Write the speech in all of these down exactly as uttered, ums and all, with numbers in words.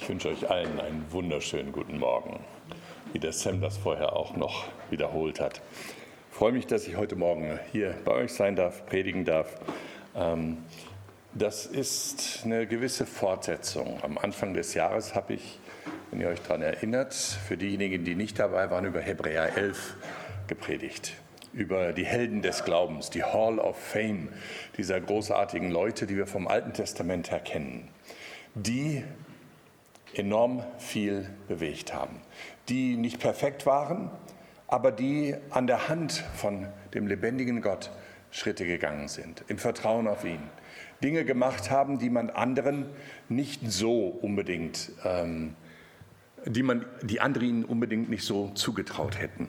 Ich wünsche euch allen einen wunderschönen guten Morgen, wie der Sam das vorher auch noch wiederholt hat. Ich freue mich, dass ich heute Morgen hier bei euch sein darf, predigen darf. Das ist eine gewisse Fortsetzung. Am Anfang des Jahres habe ich, wenn ihr euch daran erinnert, für diejenigen, die nicht dabei waren, über Hebräer elf gepredigt. Über die Helden des Glaubens, die Hall of Fame dieser großartigen Leute, die wir vom Alten Testament her kennen, die enorm viel bewegt haben, die nicht perfekt waren, aber die an der Hand von dem lebendigen Gott Schritte gegangen sind, im Vertrauen auf ihn, Dinge gemacht haben, die man anderen nicht so unbedingt, ähm, die man, die andere ihnen unbedingt nicht so zugetraut hätten.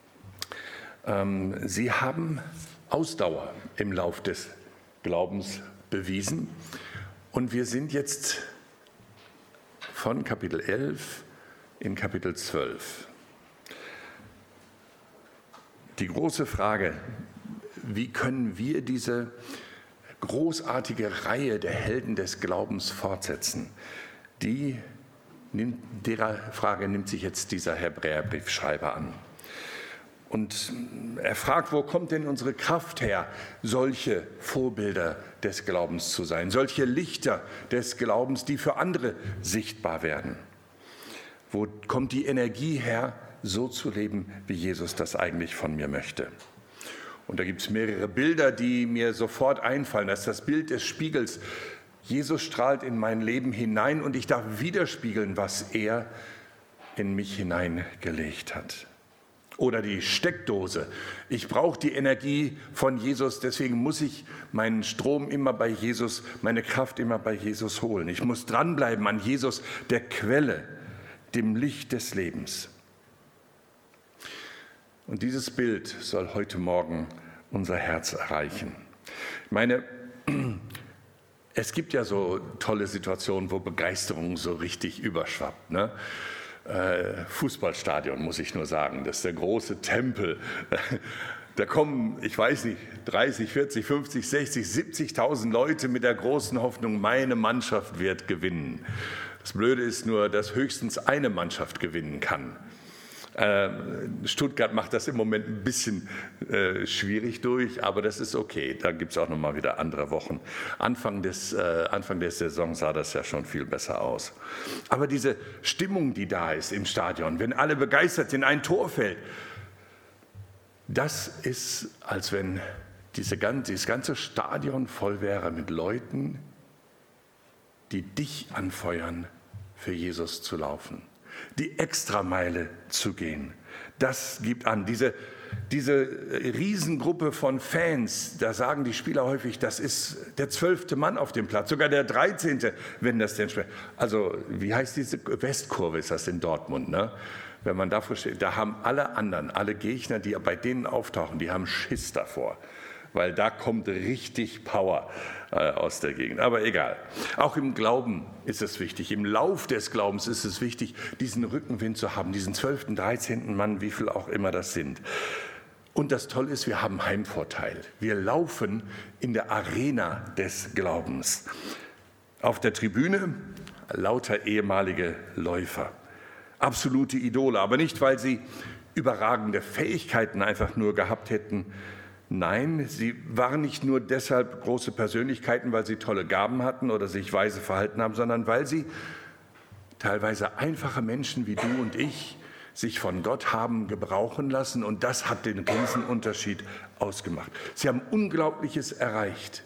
Ähm, sie haben Ausdauer im Lauf des Glaubens bewiesen und wir sind jetzt von Kapitel elf in Kapitel zwölf. Die große Frage, wie können wir diese großartige Reihe der Helden des Glaubens fortsetzen, die nimmt, derer Frage nimmt sich jetzt dieser Hebräerbriefschreiber an. Und er fragt, wo kommt denn unsere Kraft her, solche Vorbilder des Glaubens zu sein, solche Lichter des Glaubens, die für andere sichtbar werden. Wo kommt die Energie her, so zu leben, wie Jesus das eigentlich von mir möchte? Und da gibt es mehrere Bilder, die mir sofort einfallen. Das ist das Bild des Spiegels. Jesus strahlt in mein Leben hinein und ich darf widerspiegeln, was er in mich hineingelegt hat. Oder die Steckdose. Ich brauche die Energie von Jesus, deswegen muss ich meinen Strom immer bei Jesus, meine Kraft immer bei Jesus holen. Ich muss dranbleiben an Jesus, der Quelle, dem Licht des Lebens. Und dieses Bild soll heute Morgen unser Herz erreichen. Ich meine, es gibt ja so tolle Situationen, wo Begeisterung so richtig überschwappt, ne? Fußballstadion, muss ich nur sagen, das ist der große Tempel. Da kommen, ich weiß nicht, dreißig, vierzig, fünfzig, sechzig, siebzigtausend Leute mit der großen Hoffnung, meine Mannschaft wird gewinnen. Das Blöde ist nur, dass höchstens eine Mannschaft gewinnen kann. Stuttgart macht das im Moment ein bisschen äh, schwierig durch, aber das ist okay. Da gibt es auch noch mal wieder andere Wochen. Anfang des, äh, Anfang der Saison sah das ja schon viel besser aus. Aber diese Stimmung, die da ist im Stadion, wenn alle begeistert sind, ein Tor fällt, das ist, als wenn diese ganze, dieses ganze Stadion voll wäre mit Leuten, die dich anfeuern, für Jesus zu laufen. Die Extrameile zu gehen. Das gibt an. Diese, diese Riesengruppe von Fans, da sagen die Spieler häufig, das ist der zwölfte Mann auf dem Platz, sogar der dreizehnte, wenn das denn schmeckt. Also, wie heißt diese Westkurve, ist das in Dortmund, ne? Wenn man davor steht, da haben alle anderen, alle Gegner, die bei denen auftauchen, die haben Schiss davor. Weil da kommt richtig Power äh, aus der Gegend. Aber egal. Auch im Glauben ist es wichtig. Im Lauf des Glaubens ist es wichtig, diesen Rückenwind zu haben, diesen zwölften, dreizehnten Mann, wie viel auch immer das sind. Und das Tolle ist, wir haben Heimvorteil. Wir laufen in der Arena des Glaubens. Auf der Tribüne lauter ehemalige Läufer. Absolute Idole, aber nicht, weil sie überragende Fähigkeiten einfach nur gehabt hätten. Nein, sie waren nicht nur deshalb große Persönlichkeiten, weil sie tolle Gaben hatten oder sich weise verhalten haben, sondern weil sie teilweise einfache Menschen wie du und ich sich von Gott haben gebrauchen lassen und das hat den Riesenunterschied ausgemacht. Sie haben Unglaubliches erreicht.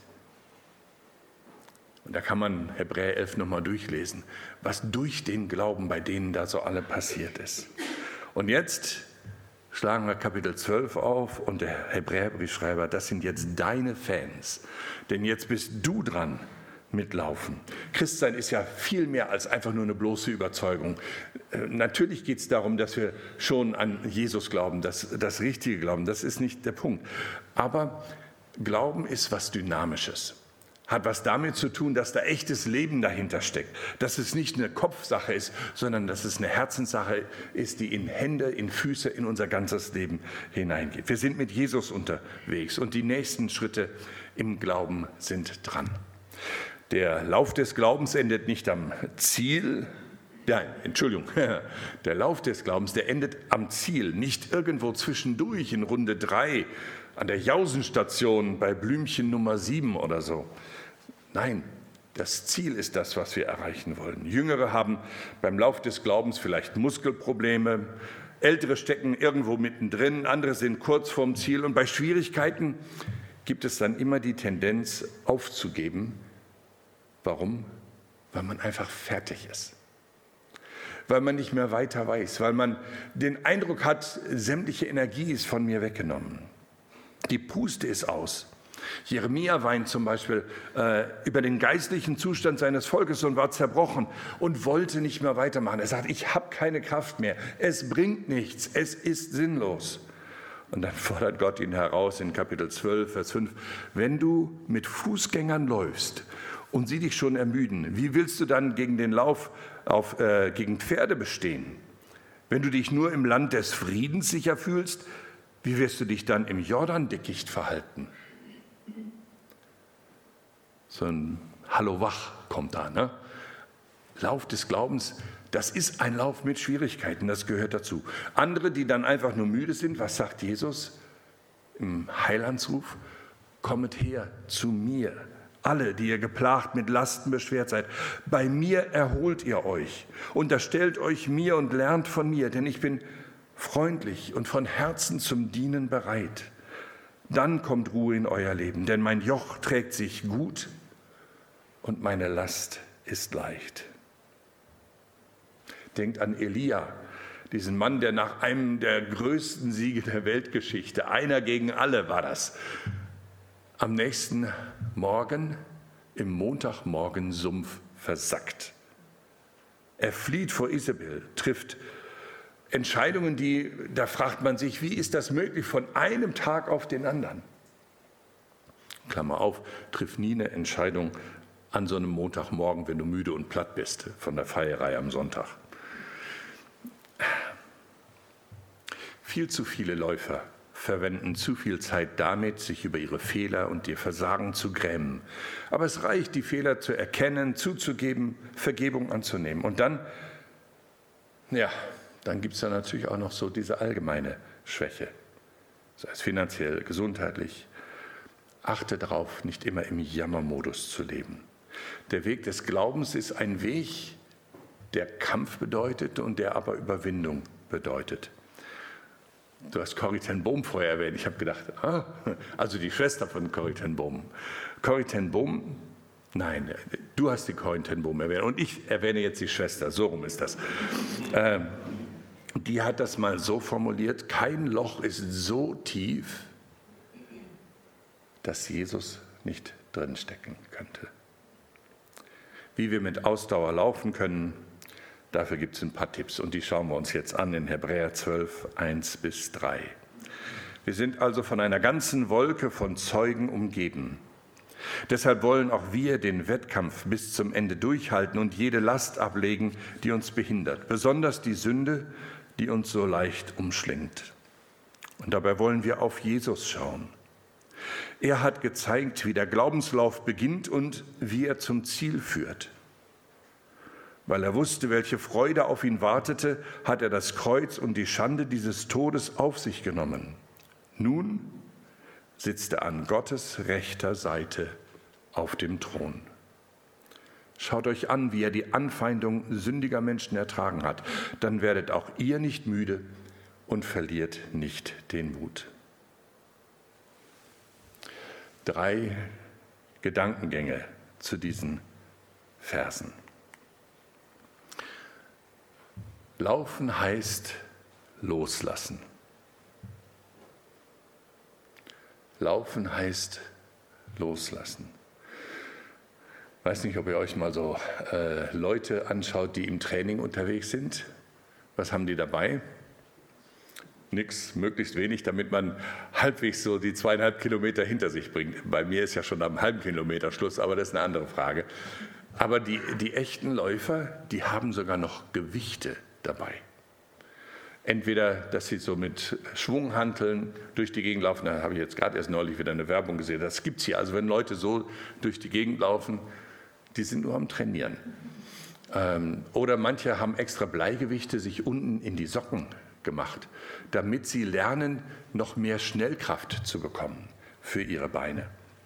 Und da kann man Hebräer elf nochmal durchlesen, was durch den Glauben bei denen da so alle passiert ist. Und jetzt schlagen wir Kapitel zwölf auf und der Hebräerbriefschreiber, das sind jetzt deine Fans, denn jetzt bist du dran mitlaufen. Christsein ist ja viel mehr als einfach nur eine bloße Überzeugung. Natürlich geht es darum, dass wir schon an Jesus glauben, das, das Richtige glauben, das ist nicht der Punkt. Aber Glauben ist was Dynamisches. Hat was damit zu tun, dass da echtes Leben dahinter steckt. Dass es nicht eine Kopfsache ist, sondern dass es eine Herzenssache ist, die in Hände, in Füße, in unser ganzes Leben hineingeht. Wir sind mit Jesus unterwegs und die nächsten Schritte im Glauben sind dran. Der Lauf des Glaubens endet nicht am Ziel, Nein, Entschuldigung, der Lauf des Glaubens, der endet am Ziel, nicht irgendwo zwischendurch in Runde drei an der Jausenstation bei Blümchen Nummer sieben oder so. Nein, das Ziel ist das, was wir erreichen wollen. Jüngere haben beim Lauf des Glaubens vielleicht Muskelprobleme, Ältere stecken irgendwo mittendrin, andere sind kurz vorm Ziel und bei Schwierigkeiten gibt es dann immer die Tendenz aufzugeben. Warum? Weil man einfach fertig ist. Weil man nicht mehr weiter weiß, weil man den Eindruck hat, sämtliche Energie ist von mir weggenommen. Die Puste ist aus. Jeremia weint zum Beispiel äh, über den geistlichen Zustand seines Volkes und war zerbrochen und wollte nicht mehr weitermachen. Er sagt, ich habe keine Kraft mehr, es bringt nichts, es ist sinnlos. Und dann fordert Gott ihn heraus in Kapitel zwölf, Vers fünf, wenn du mit Fußgängern läufst und sie dich schon ermüden, wie willst du dann gegen den Lauf auf, äh, gegen Pferde bestehen? Wenn du dich nur im Land des Friedens sicher fühlst, wie wirst du dich dann im Jordan-Dickicht verhalten? So ein Hallo wach kommt da, ne? Lauf des Glaubens, das ist ein Lauf mit Schwierigkeiten, das gehört dazu. Andere, die dann einfach nur müde sind, was sagt Jesus im Heilandsruf? Kommet her zu mir, alle, die ihr geplagt mit Lasten beschwert seid. Bei mir erholt ihr euch. Unterstellt euch mir und lernt von mir, denn ich bin freundlich und von Herzen zum Dienen bereit. Dann kommt Ruhe in euer Leben, denn mein Joch trägt sich gut und meine Last ist leicht. Denkt an Elia, diesen Mann, der nach einem der größten Siege der Weltgeschichte, einer gegen alle war das, am nächsten Morgen im Montagmorgensumpf versackt. Er flieht vor Isabel, trifft Entscheidungen, die, da fragt man sich, wie ist das möglich von einem Tag auf den anderen? Klammer auf, trifft nie eine Entscheidung an so einem Montagmorgen, wenn du müde und platt bist von der Feierei am Sonntag. Viel zu viele Läufer verwenden zu viel Zeit damit, sich über ihre Fehler und ihr Versagen zu grämen. Aber es reicht, die Fehler zu erkennen, zuzugeben, Vergebung anzunehmen. Und dann, ja, dann gibt es da natürlich auch noch so diese allgemeine Schwäche, sei es finanziell, gesundheitlich. Achte darauf, nicht immer im Jammermodus zu leben. Der Weg des Glaubens ist ein Weg, der Kampf bedeutet und der aber Überwindung bedeutet. Du hast Corrie ten Boom vorher erwähnt. Ich habe gedacht, ah, also die Schwester von Corrie ten Boom. Corrie ten Boom, nein, du hast die Corrie ten Boom erwähnt und ich erwähne jetzt die Schwester, so rum ist das. Ähm, die hat das mal so formuliert, kein Loch ist so tief, dass Jesus nicht drinstecken könnte. Wie wir mit Ausdauer laufen können, dafür gibt es ein paar Tipps und die schauen wir uns jetzt an in Hebräer zwölf, eins bis drei. Wir sind also von einer ganzen Wolke von Zeugen umgeben. Deshalb wollen auch wir den Wettkampf bis zum Ende durchhalten und jede Last ablegen, die uns behindert, besonders die Sünde, die uns so leicht umschlingt. Und dabei wollen wir auf Jesus schauen. Er hat gezeigt, wie der Glaubenslauf beginnt und wie er zum Ziel führt. Weil er wusste, welche Freude auf ihn wartete, hat er das Kreuz und die Schande dieses Todes auf sich genommen. Nun sitzt er an Gottes rechter Seite auf dem Thron. Schaut euch an, wie er die Anfeindung sündiger Menschen ertragen hat. Dann werdet auch ihr nicht müde und verliert nicht den Mut. Drei Gedankengänge zu diesen Versen. Laufen heißt loslassen. Laufen heißt loslassen. Ich weiß nicht, ob ihr euch mal so äh, Leute anschaut, die im Training unterwegs sind. Was haben die dabei? Nix, möglichst wenig, damit man halbwegs so die zweieinhalb Kilometer hinter sich bringt. Bei mir ist ja schon am halben Kilometer Schluss, aber das ist eine andere Frage. Aber die, die echten Läufer, die haben sogar noch Gewichte dabei. Entweder, dass sie so mit Schwunghanteln durch die Gegend laufen, da habe ich jetzt gerade erst neulich wieder eine Werbung gesehen, das gibt es hier. Also wenn Leute so durch die Gegend laufen, die sind nur am Trainieren. Ähm, oder manche haben extra Bleigewichte sich unten in die Socken gemacht, damit sie lernen, noch mehr Schnellkraft zu bekommen für ihre Beine.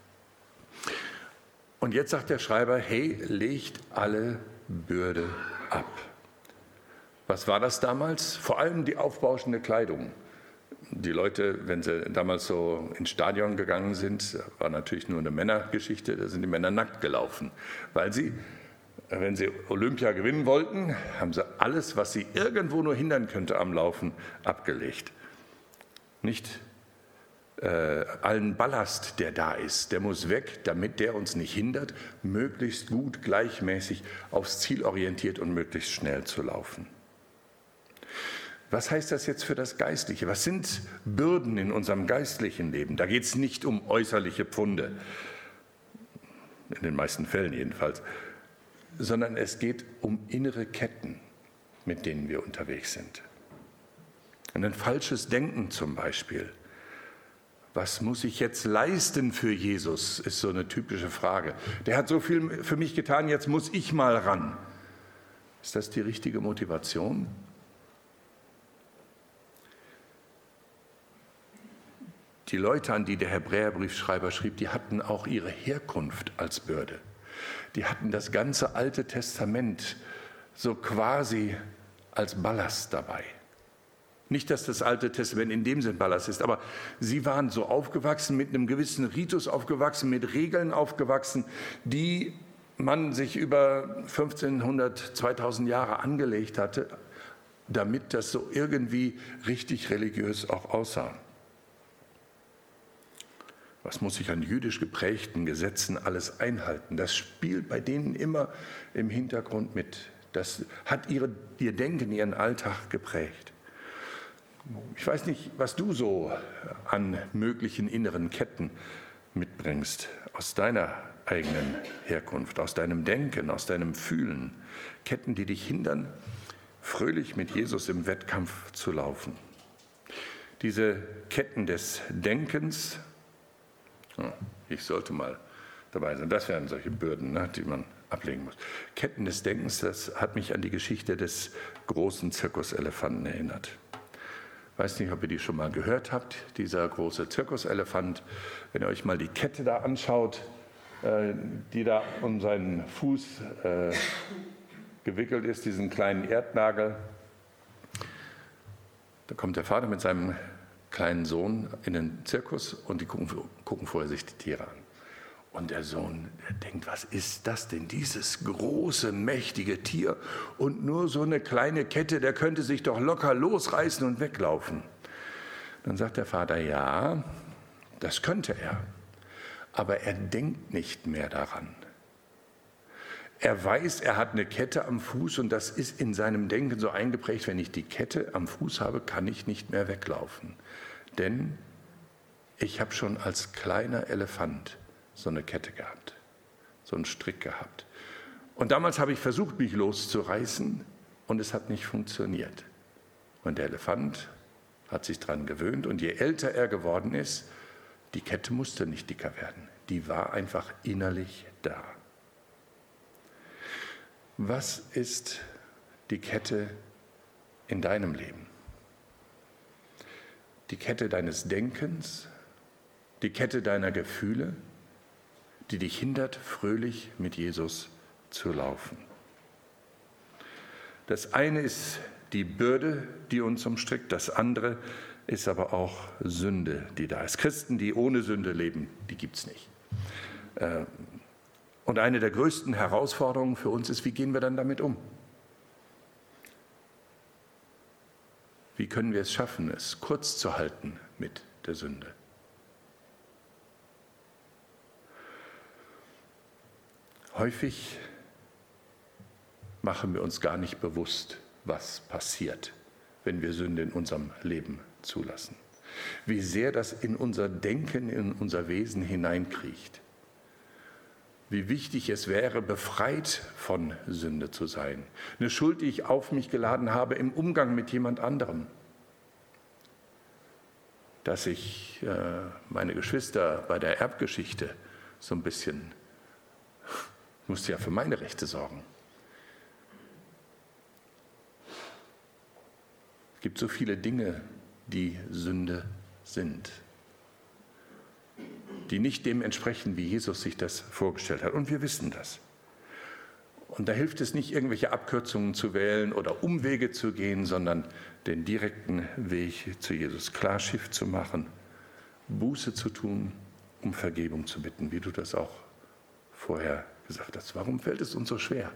Und jetzt sagt der Schreiber, hey, legt alle Bürde ab. Was war das damals? Vor allem die aufbauschende Kleidung. Die Leute, wenn sie damals so ins Stadion gegangen sind, war natürlich nur eine Männergeschichte, da sind die Männer nackt gelaufen, weil sie, wenn sie Olympia gewinnen wollten, haben sie alles, was sie irgendwo nur hindern könnte am Laufen, abgelegt. Nicht äh, allen Ballast, der da ist, der muss weg, damit der uns nicht hindert, möglichst gut, gleichmäßig aufs Ziel orientiert und möglichst schnell zu laufen. Was heißt das jetzt für das Geistliche? Was sind Bürden in unserem geistlichen Leben? Da geht es nicht um äußerliche Pfunde, in den meisten Fällen jedenfalls, sondern es geht um innere Ketten, mit denen wir unterwegs sind. Und ein falsches Denken zum Beispiel. Was muss ich jetzt leisten für Jesus, ist so eine typische Frage. Der hat so viel für mich getan, jetzt muss ich mal ran. Ist das die richtige Motivation? Die Leute, an die der Hebräerbriefschreiber schrieb, die hatten auch ihre Herkunft als Bürde. Die hatten das ganze Alte Testament so quasi als Ballast dabei. Nicht, dass das Alte Testament in dem Sinn Ballast ist, aber sie waren so aufgewachsen, mit einem gewissen Ritus aufgewachsen, mit Regeln aufgewachsen, die man sich über fünfzehnhundert, zweitausend Jahre angelegt hatte, damit das so irgendwie richtig religiös auch aussah. Was muss ich an jüdisch geprägten Gesetzen alles einhalten? Das spielt bei denen immer im Hintergrund mit. Das hat ihre, ihr Denken, ihren Alltag geprägt. Ich weiß nicht, was du so an möglichen inneren Ketten mitbringst aus deiner eigenen Herkunft, aus deinem Denken, aus deinem Fühlen. Ketten, die dich hindern, fröhlich mit Jesus im Wettkampf zu laufen. Diese Ketten des Denkens, ich sollte mal dabei sein. Das wären solche Bürden, ne, die man ablegen muss. Ketten des Denkens, das hat mich an die Geschichte des großen Zirkuselefanten erinnert. Ich weiß nicht, ob ihr die schon mal gehört habt, dieser große Zirkuselefant. Wenn ihr euch mal die Kette da anschaut, die da um seinen Fuß gewickelt ist, diesen kleinen Erdnagel, da kommt der Vater mit seinem kleinen Sohn in den Zirkus und die gucken, gucken vorher sich die Tiere an. Und der Sohn, der denkt, was ist das denn, dieses große, mächtige Tier und nur so eine kleine Kette, der könnte sich doch locker losreißen und weglaufen. Dann sagt der Vater, ja, das könnte er, aber er denkt nicht mehr daran. Er weiß, er hat eine Kette am Fuß und das ist in seinem Denken so eingeprägt, wenn ich die Kette am Fuß habe, kann ich nicht mehr weglaufen. Denn ich habe schon als kleiner Elefant so eine Kette gehabt, so einen Strick gehabt. Und damals habe ich versucht, mich loszureißen und es hat nicht funktioniert. Und der Elefant hat sich daran gewöhnt und je älter er geworden ist, die Kette musste nicht dicker werden. Die war einfach innerlich da. Was ist die Kette in deinem Leben? Die Kette deines Denkens, die Kette deiner Gefühle, die dich hindert, fröhlich mit Jesus zu laufen. Das eine ist die Bürde, die uns umstrickt, das andere ist aber auch Sünde, die da ist. Christen, die ohne Sünde leben, die gibt es nicht. Und eine der größten Herausforderungen für uns ist, wie gehen wir dann damit um? Wie können wir es schaffen, es kurz zu halten mit der Sünde? Häufig machen wir uns gar nicht bewusst, was passiert, wenn wir Sünde in unserem Leben zulassen. Wie sehr das in unser Denken, in unser Wesen hineinkriecht. Wie wichtig es wäre, befreit von Sünde zu sein. Eine Schuld, die ich auf mich geladen habe im Umgang mit jemand anderem. Dass ich äh, meine Geschwister bei der Erbgeschichte so ein bisschen, ich musste ja für meine Rechte sorgen. gibt so viele Dinge, die Sünde sind, die nicht dem entsprechen, wie Jesus sich das vorgestellt hat. Und wir wissen das. Und da hilft es nicht, irgendwelche Abkürzungen zu wählen oder Umwege zu gehen, sondern den direkten Weg zu Jesus klar Schiff zu machen, Buße zu tun, um Vergebung zu bitten, wie du das auch vorher gesagt hast. Warum fällt es uns so schwer,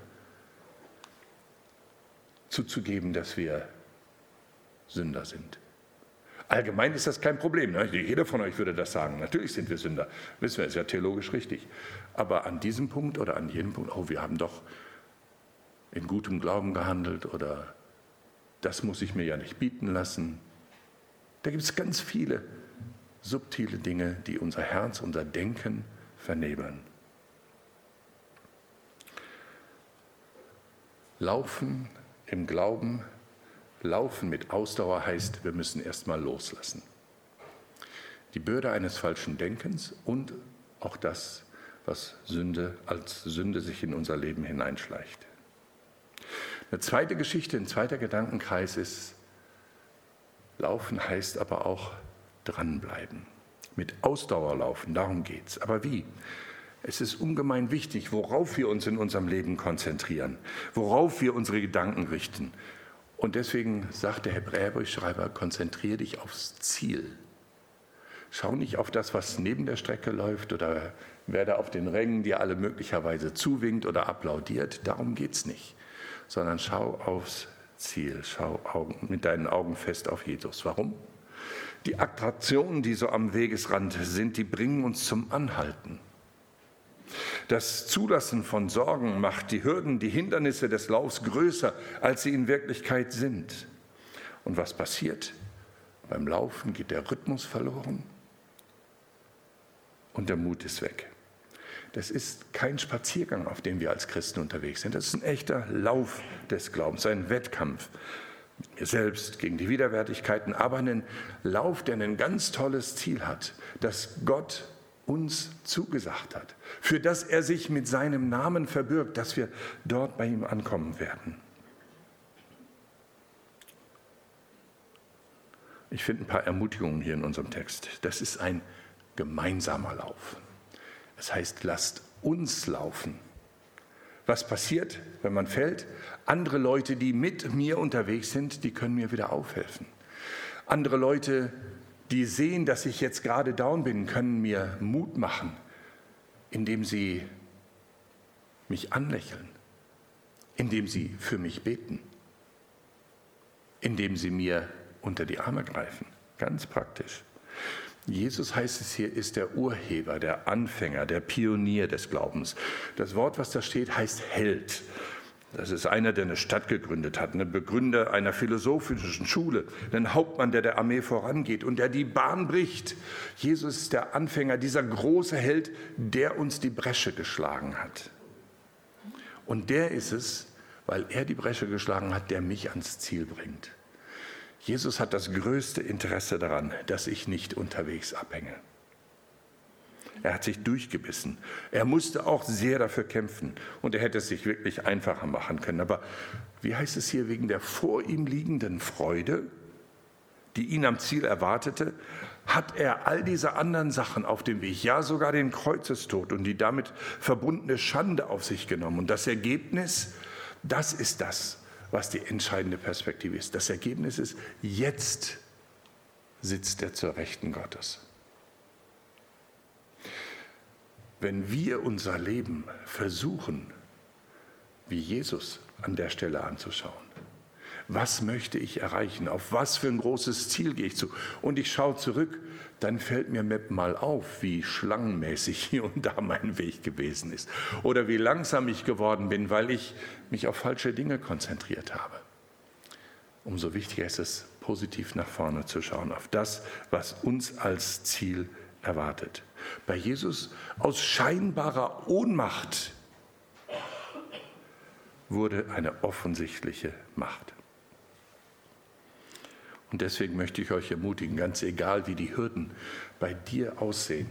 zuzugeben, dass wir Sünder sind? Allgemein ist das kein Problem. Ne? Jeder von euch würde das sagen. Natürlich sind wir Sünder. Wissen wir, ist ja theologisch richtig. Aber an diesem Punkt oder an jedem Punkt, oh, wir haben doch in gutem Glauben gehandelt oder das muss ich mir ja nicht bieten lassen. Da gibt es ganz viele subtile Dinge, die unser Herz, unser Denken vernebeln. Laufen im Glauben, Laufen mit Ausdauer heißt, wir müssen erstmal loslassen. Die Bürde eines falschen Denkens und auch das, was Sünde als Sünde sich in unser Leben hineinschleicht. Eine zweite Geschichte, ein zweiter Gedankenkreis ist, Laufen heißt aber auch dranbleiben. Mit Ausdauer laufen, darum geht's. Aber wie? Es ist ungemein wichtig, worauf wir uns in unserem Leben konzentrieren, worauf wir unsere Gedanken richten. Und deswegen sagt der Hebräerbriefschreiber, konzentriere dich aufs Ziel. Schau nicht auf das, was neben der Strecke läuft oder wer da auf den Rängen dir alle möglicherweise zuwinkt oder applaudiert. Darum geht es nicht. Sondern schau aufs Ziel. Schau Augen, mit deinen Augen fest auf Jesus. Warum? Die Attraktionen, die so am Wegesrand sind, die bringen uns zum Anhalten. Das Zulassen von Sorgen macht die Hürden, die Hindernisse des Laufs größer, als sie in Wirklichkeit sind. Und was passiert? Beim Laufen geht der Rhythmus verloren und der Mut ist weg. Das ist kein Spaziergang, auf dem wir als Christen unterwegs sind. Das ist ein echter Lauf des Glaubens, ein Wettkampf mit mir selbst gegen die Widerwärtigkeiten, aber ein Lauf, der ein ganz tolles Ziel hat, das Gott uns zugesagt hat, für das er sich mit seinem Namen verbirgt, dass wir dort bei ihm ankommen werden. Ich finde ein paar Ermutigungen hier in unserem Text. Das ist ein gemeinsamer Lauf. Es heißt, lasst uns laufen. Was passiert, wenn man fällt? Andere Leute, die mit mir unterwegs sind, die können mir wieder aufhelfen. Andere Leute, die sehen, dass ich jetzt gerade down bin, können mir Mut machen, indem sie mich anlächeln, indem sie für mich beten, indem sie mir unter die Arme greifen. Ganz praktisch. Jesus, heißt es hier, ist der Urheber, der Anfänger, der Pionier des Glaubens. Das Wort, was da steht, heißt Held. Das ist einer, der eine Stadt gegründet hat, ein Begründer einer philosophischen Schule, ein Hauptmann, der der Armee vorangeht und der die Bahn bricht. Jesus ist der Anfänger, dieser große Held, der uns die Bresche geschlagen hat. Und der ist es, weil er die Bresche geschlagen hat, der mich ans Ziel bringt. Jesus hat das größte Interesse daran, dass ich nicht unterwegs abhänge. Er hat sich durchgebissen. Er musste auch sehr dafür kämpfen und er hätte es sich wirklich einfacher machen können. Aber wie heißt es hier, wegen der vor ihm liegenden Freude, die ihn am Ziel erwartete, hat er all diese anderen Sachen auf dem Weg, ja sogar den Kreuzestod und die damit verbundene Schande auf sich genommen. Und das Ergebnis, das ist das, was die entscheidende Perspektive ist. Das Ergebnis ist, jetzt sitzt er zur Rechten Gottes. Wenn wir unser Leben versuchen, wie Jesus an der Stelle anzuschauen, was möchte ich erreichen, auf was für ein großes Ziel gehe ich zu, und ich schaue zurück, dann fällt mir mal auf, wie schlangenmäßig hier und da mein Weg gewesen ist oder wie langsam ich geworden bin, weil ich mich auf falsche Dinge konzentriert habe. Umso wichtiger ist es, positiv nach vorne zu schauen, auf das, was uns als Ziel erwartet. Bei Jesus aus scheinbarer Ohnmacht wurde eine offensichtliche Macht. Und deswegen möchte ich euch ermutigen, ganz egal wie die Hürden bei dir aussehen,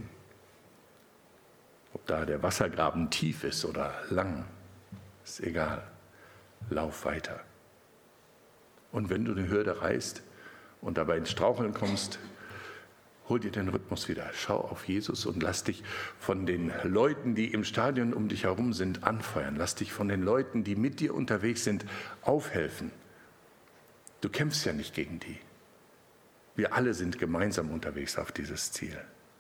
ob da der Wassergraben tief ist oder lang, ist egal, lauf weiter. Und wenn du eine Hürde reißt, und dabei ins Straucheln kommst, hol dir den Rhythmus wieder. Schau auf Jesus und lass dich von den Leuten, die im Stadion um dich herum sind, anfeuern. Lass dich von den Leuten, die mit dir unterwegs sind, aufhelfen. Du kämpfst ja nicht gegen die. Wir alle sind gemeinsam unterwegs auf dieses Ziel.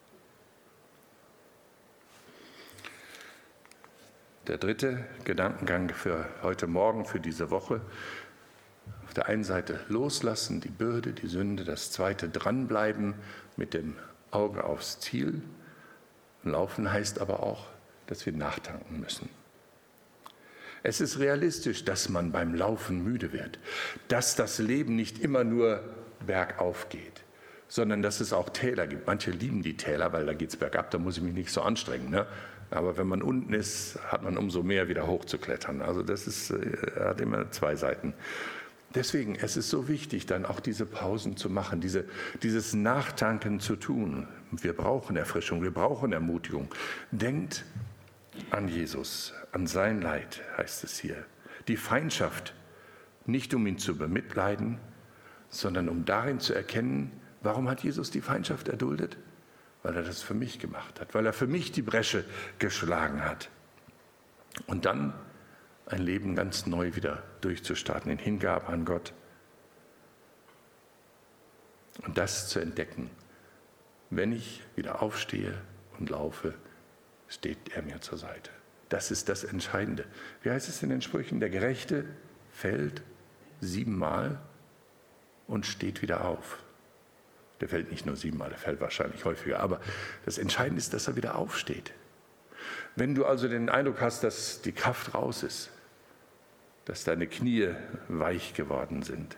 Der dritte Gedankengang für heute Morgen, für diese Woche. Auf der einen Seite loslassen, die Bürde, die Sünde. Das zweite dranbleiben mit dem Auge aufs Ziel. Laufen heißt aber auch, dass wir nachtanken müssen. Es ist realistisch, dass man beim Laufen müde wird, dass das Leben nicht immer nur bergauf geht, sondern dass es auch Täler gibt. Manche lieben die Täler, weil da geht es bergab, da muss ich mich nicht so anstrengen. Ne? Aber wenn man unten ist, hat man umso mehr wieder hochzuklettern. Also das ist, hat immer zwei Seiten. Deswegen, es ist so wichtig, dann auch diese Pausen zu machen, diese, dieses Nachtanken zu tun. Wir brauchen Erfrischung, wir brauchen Ermutigung. Denkt an Jesus, an sein Leid, heißt es hier. Die Feindschaft, nicht um ihn zu bemitleiden, sondern um darin zu erkennen, warum hat Jesus die Feindschaft erduldet? Weil er das für mich gemacht hat, weil er für mich die Bresche geschlagen hat. Und dann ein Leben ganz neu wieder durchzustarten, in Hingabe an Gott. Und das zu entdecken. Wenn ich wieder aufstehe und laufe, steht er mir zur Seite. Das ist das Entscheidende. Wie heißt es in den Sprüchen? Der Gerechte fällt siebenmal und steht wieder auf. Der fällt nicht nur siebenmal, der fällt wahrscheinlich häufiger. Aber das Entscheidende ist, dass er wieder aufsteht. Wenn du also den Eindruck hast, dass die Kraft raus ist, dass deine Knie weich geworden sind,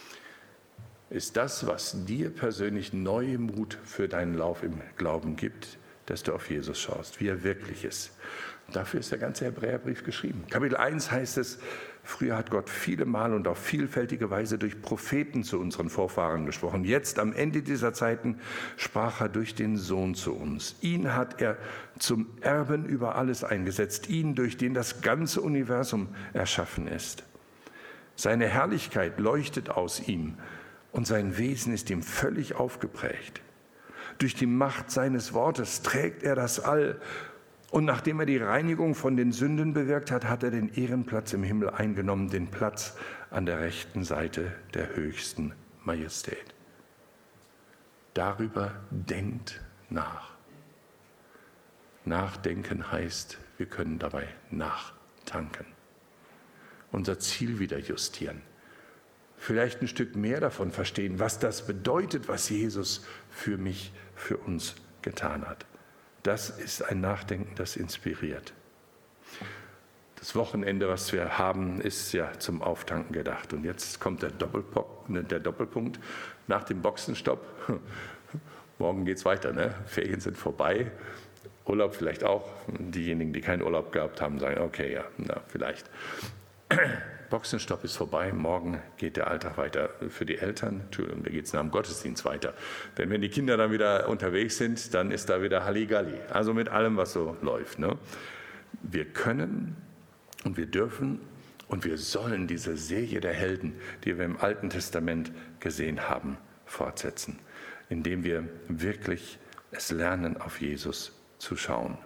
ist das, was dir persönlich neuen Mut für deinen Lauf im Glauben gibt, dass du auf Jesus schaust, wie er wirklich ist. Und dafür ist der ganze Hebräerbrief geschrieben. Kapitel eins heißt es, früher hat Gott viele Mal und auf vielfältige Weise durch Propheten zu unseren Vorfahren gesprochen. Jetzt, am Ende dieser Zeiten, sprach er durch den Sohn zu uns. Ihn hat er zum Erben über alles eingesetzt, ihn, durch den das ganze Universum erschaffen ist. Seine Herrlichkeit leuchtet aus ihm und sein Wesen ist ihm völlig aufgeprägt. Durch die Macht seines Wortes trägt er das All. Und nachdem er die Reinigung von den Sünden bewirkt hat, hat er den Ehrenplatz im Himmel eingenommen, den Platz an der rechten Seite der höchsten Majestät. Darüber denkt nach. Nachdenken heißt, wir können dabei nachtanken. Unser Ziel wieder justieren. Vielleicht ein Stück mehr davon verstehen, was das bedeutet, was Jesus für mich, für uns getan hat. Das ist ein Nachdenken, das inspiriert. Das Wochenende, was wir haben, ist ja zum Auftanken gedacht. Und jetzt kommt der Doppelpunkt, der Doppelpunkt nach dem Boxenstopp. Morgen geht es weiter, ne? Ferien sind vorbei. Urlaub vielleicht auch. Diejenigen, die keinen Urlaub gehabt haben, sagen, okay, ja, na, vielleicht. Boxenstopp ist vorbei, morgen geht der Alltag weiter für die Eltern, Entschuldigung, da geht es nach dem Gottesdienst weiter. Denn wenn die Kinder dann wieder unterwegs sind, dann ist da wieder Halligalli, also mit allem, was so läuft. Ne? Wir können und wir dürfen und wir sollen diese Serie der Helden, die wir im Alten Testament gesehen haben, fortsetzen, indem wir wirklich es lernen, auf Jesus zu schauen.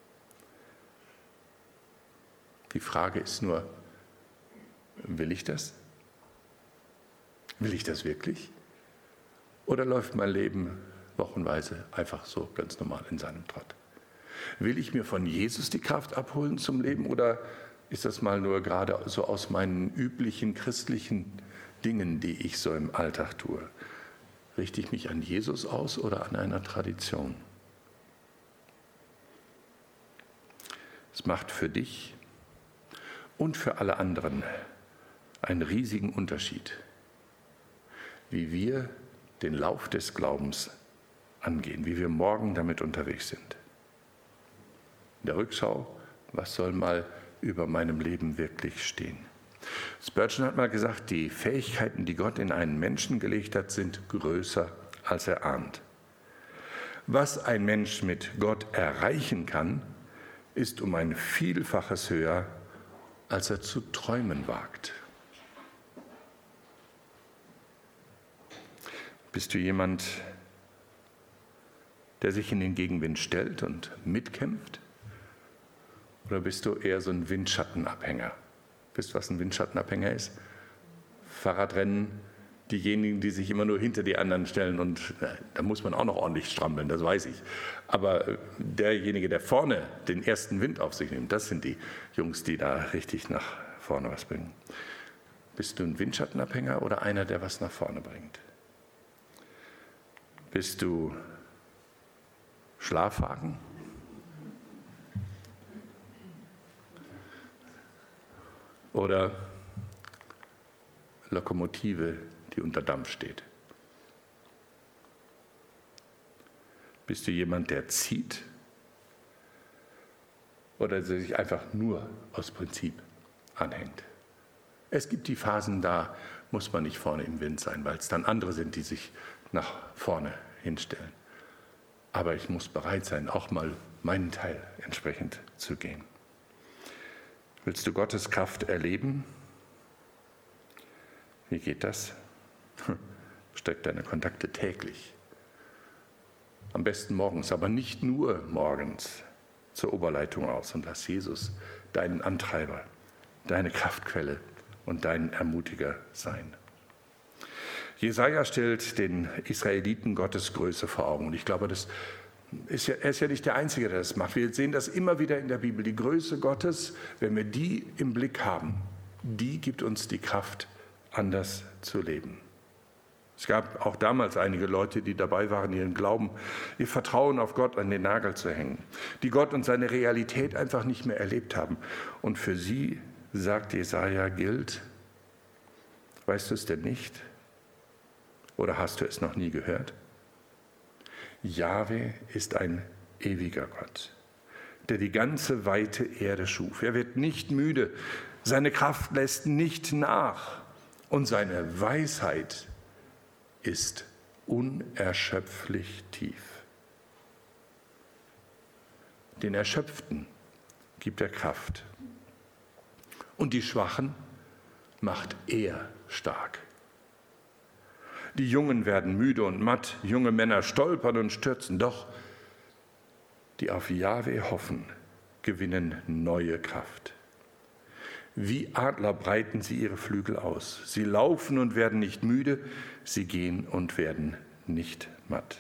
Die Frage ist nur, will ich das? Will ich das wirklich? Oder läuft mein Leben wochenweise einfach so ganz normal in seinem Trott? Will ich mir von Jesus die Kraft abholen zum Leben oder ist das mal nur gerade so aus meinen üblichen christlichen Dingen, die ich so im Alltag tue? Richte ich mich an Jesus aus oder an einer Tradition? Es macht für dich und für alle anderen einen riesigen Unterschied, wie wir den Lauf des Glaubens angehen, wie wir morgen damit unterwegs sind. In der Rückschau, was soll mal über meinem Leben wirklich stehen? Spurgeon hat mal gesagt, die Fähigkeiten, die Gott in einen Menschen gelegt hat, sind größer, als er ahnt. Was ein Mensch mit Gott erreichen kann, ist um ein Vielfaches höher, als er zu träumen wagt. Bist du jemand, der sich in den Gegenwind stellt und mitkämpft? Oder bist du eher so ein Windschattenabhänger? Wisst ihr, was ein Windschattenabhänger ist? Fahrradrennen, diejenigen, die sich immer nur hinter die anderen stellen und na, da muss man auch noch ordentlich strampeln, das weiß ich. Aber derjenige, der vorne den ersten Wind auf sich nimmt, das sind die Jungs, die da richtig nach vorne was bringen. Bist du ein Windschattenabhänger oder einer, der was nach vorne bringt? Bist du Schlafwagen? Oder Lokomotive, die unter Dampf steht? Bist du jemand, der zieht? Oder der sich einfach nur aus Prinzip anhängt? Es gibt die Phasen, da muss man nicht vorne im Wind sein, weil es dann andere sind, die sich nach vorne hinstellen. Aber ich muss bereit sein, auch mal meinen Teil entsprechend zu gehen. Willst du Gottes Kraft erleben? Wie geht das? Streck deine Kontakte täglich. Am besten morgens, aber nicht nur morgens zur Oberleitung aus und lass Jesus deinen Antreiber, deine Kraftquelle und dein Ermutiger sein. Jesaja stellt den Israeliten Gottes Größe vor Augen. Und ich glaube, das ist ja, er ist ja nicht der Einzige, der das macht. Wir sehen das immer wieder in der Bibel. Die Größe Gottes, wenn wir die im Blick haben, die gibt uns die Kraft, anders zu leben. Es gab auch damals einige Leute, die dabei waren, ihren Glauben, ihr Vertrauen auf Gott an den Nagel zu hängen, die Gott und seine Realität einfach nicht mehr erlebt haben. Und für sie, sagt Jesaja, gilt, weißt du es denn nicht? Oder hast du es noch nie gehört? Jahwe ist ein ewiger Gott, der die ganze weite Erde schuf. Er wird nicht müde, seine Kraft lässt nicht nach und seine Weisheit ist unerschöpflich tief. Den Erschöpften gibt er Kraft und die Schwachen macht er stark. Die Jungen werden müde und matt, junge Männer stolpern und stürzen, doch die auf Jahwe hoffen, gewinnen neue Kraft. Wie Adler breiten sie ihre Flügel aus. Sie laufen und werden nicht müde, sie gehen und werden nicht matt.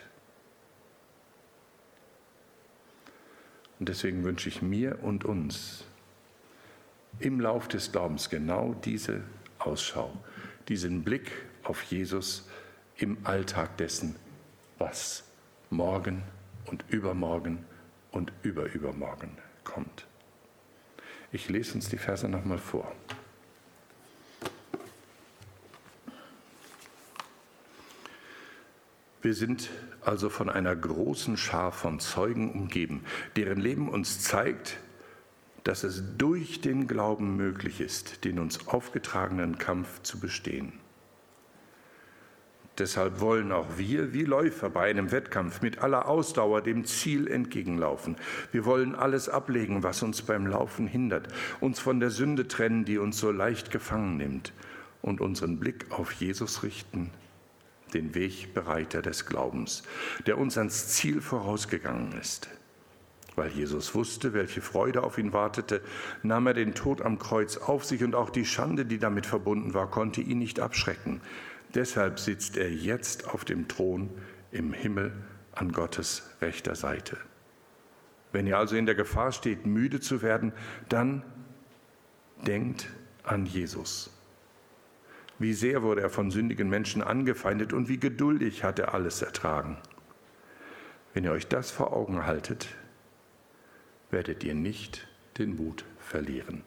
Und deswegen wünsche ich mir und uns im Lauf des Glaubens genau diese Ausschau, diesen Blick auf Jesus im Alltag dessen, was morgen und übermorgen und überübermorgen kommt. Ich lese uns die Verse nochmal vor. Wir sind also von einer großen Schar von Zeugen umgeben, deren Leben uns zeigt, dass es durch den Glauben möglich ist, den uns aufgetragenen Kampf zu bestehen. Deshalb wollen auch wir, wie Läufer bei einem Wettkampf, mit aller Ausdauer dem Ziel entgegenlaufen. Wir wollen alles ablegen, was uns beim Laufen hindert, uns von der Sünde trennen, die uns so leicht gefangen nimmt, und unseren Blick auf Jesus richten, den Wegbereiter des Glaubens, der uns ans Ziel vorausgegangen ist. Weil Jesus wusste, welche Freude auf ihn wartete, nahm er den Tod am Kreuz auf sich, und auch die Schande, die damit verbunden war, konnte ihn nicht abschrecken. Deshalb sitzt er jetzt auf dem Thron im Himmel an Gottes rechter Seite. Wenn ihr also in der Gefahr steht, müde zu werden, dann denkt an Jesus. Wie sehr wurde er von sündigen Menschen angefeindet und wie geduldig hat er alles ertragen. Wenn ihr euch das vor Augen haltet, werdet ihr nicht den Mut verlieren.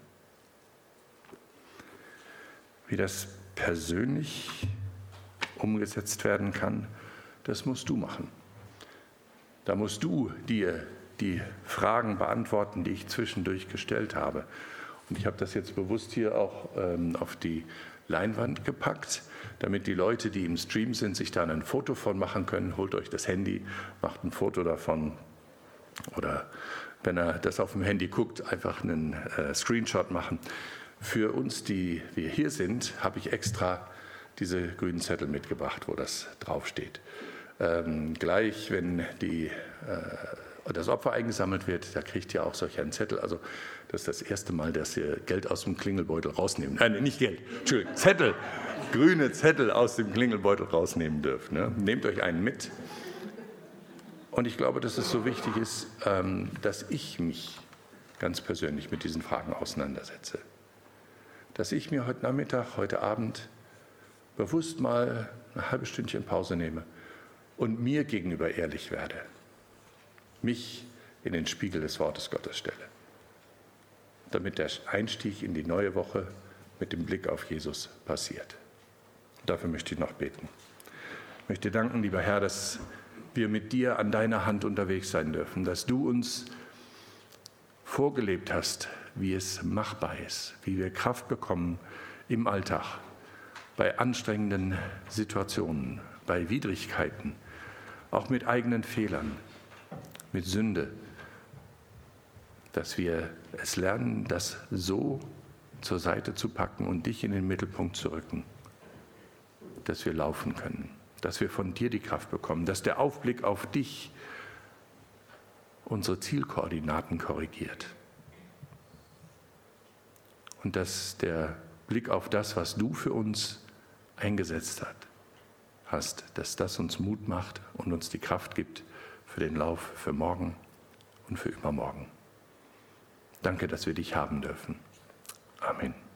Wie das persönlich umgesetzt werden kann, das musst du machen. Da musst du dir die Fragen beantworten, die ich zwischendurch gestellt habe. Und ich habe das jetzt bewusst hier auch ähm, auf die Leinwand gepackt, damit die Leute, die im Stream sind, sich da ein Foto von machen können. Holt euch das Handy, macht ein Foto davon. Oder wenn er das auf dem Handy guckt, einfach einen äh, Screenshot machen. Für uns, die wir hier sind, habe ich extra diese grünen Zettel mitgebracht, wo das draufsteht. Ähm, gleich, wenn die, äh, das Opfer eingesammelt wird, da kriegt ihr auch solch einen Zettel. Also das ist das erste Mal, dass ihr Geld aus dem Klingelbeutel rausnehmen. Nein, nicht Geld, Entschuldigung, Zettel, grüne Zettel aus dem Klingelbeutel rausnehmen dürft. Ne? Nehmt euch einen mit. Und ich glaube, dass es so wichtig ist, ähm, dass ich mich ganz persönlich mit diesen Fragen auseinandersetze. Dass ich mir heute Nachmittag, heute Abend bewusst mal ein halbes Stündchen Pause nehme und mir gegenüber ehrlich werde, mich in den Spiegel des Wortes Gottes stelle, damit der Einstieg in die neue Woche mit dem Blick auf Jesus passiert. Dafür möchte ich noch beten. Ich möchte danken, lieber Herr, dass wir mit dir an deiner Hand unterwegs sein dürfen, dass du uns vorgelebt hast, wie es machbar ist, wie wir Kraft bekommen im Alltag, bei anstrengenden Situationen, bei Widrigkeiten, auch mit eigenen Fehlern, mit Sünde, dass wir es lernen, das so zur Seite zu packen und dich in den Mittelpunkt zu rücken, dass wir laufen können, dass wir von dir die Kraft bekommen, dass der Aufblick auf dich unsere Zielkoordinaten korrigiert und dass der Blick auf das, was du für uns eingesetzt hast, hast, dass das uns Mut macht und uns die Kraft gibt für den Lauf, für morgen und für übermorgen. Danke, dass wir dich haben dürfen. Amen.